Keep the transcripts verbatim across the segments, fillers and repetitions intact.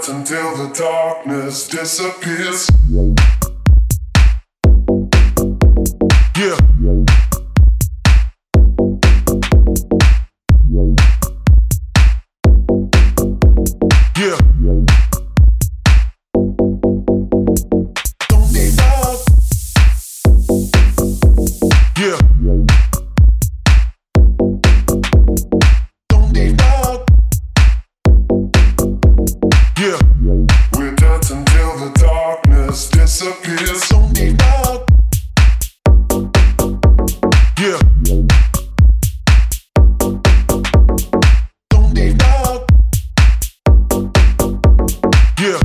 dance until the darkness disappears. Yeah. Yeah. Don't give up. Yeah. Don't give up. Yeah. We dance until the darkness disappears. Don't give up. Yeah. Don't give up. Yeah.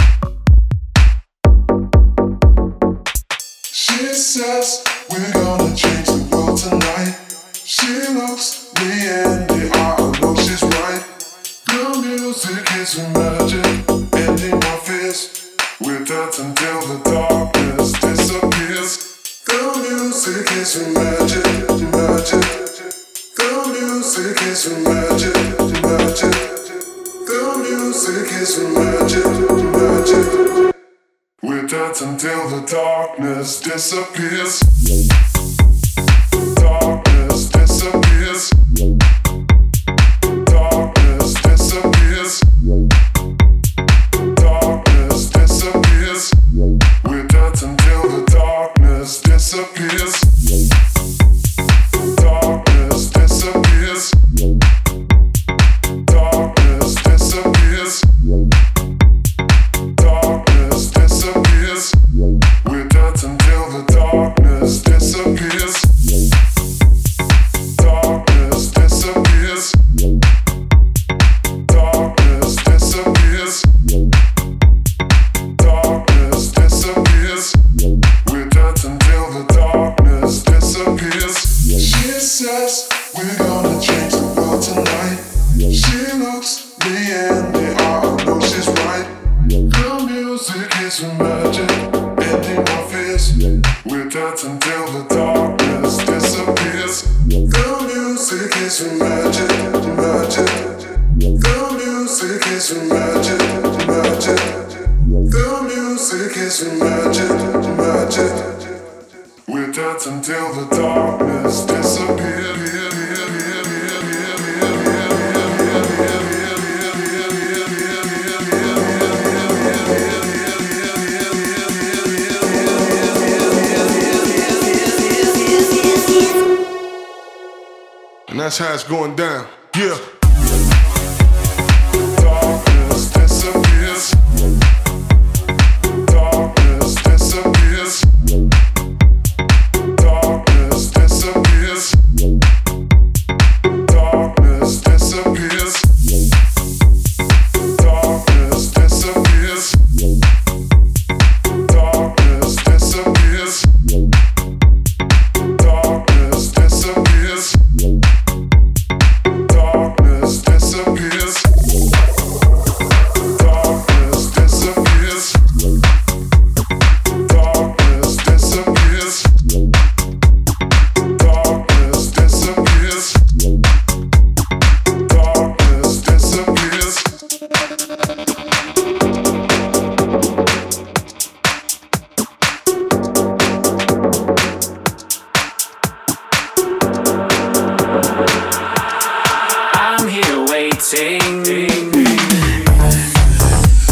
She says we're gonna change the world tonight. She looks me in the eye, I know she's right. The music is magic, ending my fears. We dance until the darkness disappears. The music is magic, magic. The music is magic, magic. The music is magic, magic. We dance until the darkness disappears. Darkness disappears. Darkness disappears. Darkness disappears. We dance until the darkness disappears. Darkness disappears. Darkness disappears. Darkness disappears. We dance until the darkness disappears. Darkness disappears. Darkness disappears. Darkness disappears. We dance until the darkness disappears. She says we're gonna change the world tonight. She looks me in the eye, I know she's right. The music is magic, ending my fears. We dance until the darkness disappears. The music is magic, magic. The music is magic, magic. The music is magic, magic. We dance until the darkness disappears. And that's how it's going down. Yeah. Darkness disappears.